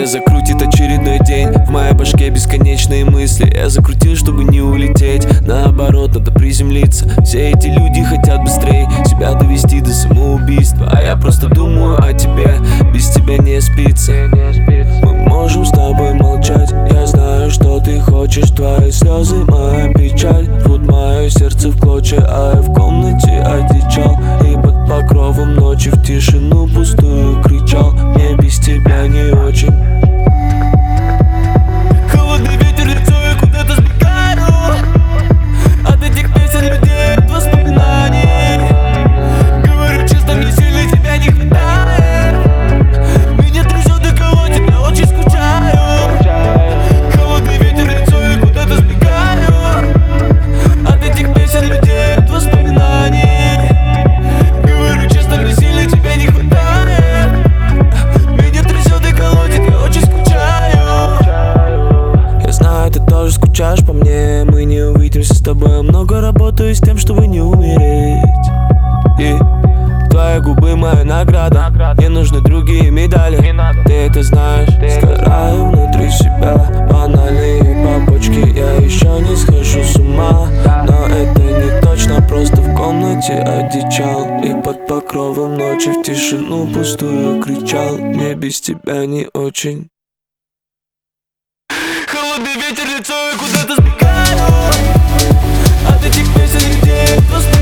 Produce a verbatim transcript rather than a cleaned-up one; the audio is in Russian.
Время закрутит очередной день. В моей башке бесконечные мысли. Я закрутил, чтобы не улететь. Наоборот, надо приземлиться. Все эти люди хотят быстрее себя довести до самоубийства. А я просто думаю о тебе. Без тебя не спится. Мы можем с тобой молчать. Я знаю, что ты хочешь. Твои слезы, моя печаль рвут мое сердце в клочья. А я в комнате одичал и под покровом ночи в тишину пустую кричал: мне без тебя не очень. Холодный ветер, лицо, я куда-то сбегаю от этих песен, людей, от воспоминаний. Говорю честно, мне сильно тебя не хватает. Меня трясет и колотит, я очень скучаю. Холодный ветер, лицо, я куда-то сбегаю от этих песен, людей, от воспоминаний. Говорю честно, мне сильно тебя не хватает. Меня трясет и колотит, я очень скучаю. Я знаю, ты тоже скучаешь по мне. Мы не увидимся с тобой. Много работаю с тем, чтобы не умереть. И твои губы моя награда. Мне нужны другие медали. Ты это знаешь. Сгораю внутри себя. Банальные побочки. Я еще не схожу с ума. Но это не точно. Просто в комнате одичал и под покровом ночи в тишину пустую кричал: мне без тебя не очень. Холодный ветер, лицо, я куда-то сбегаю от этих песен, людей,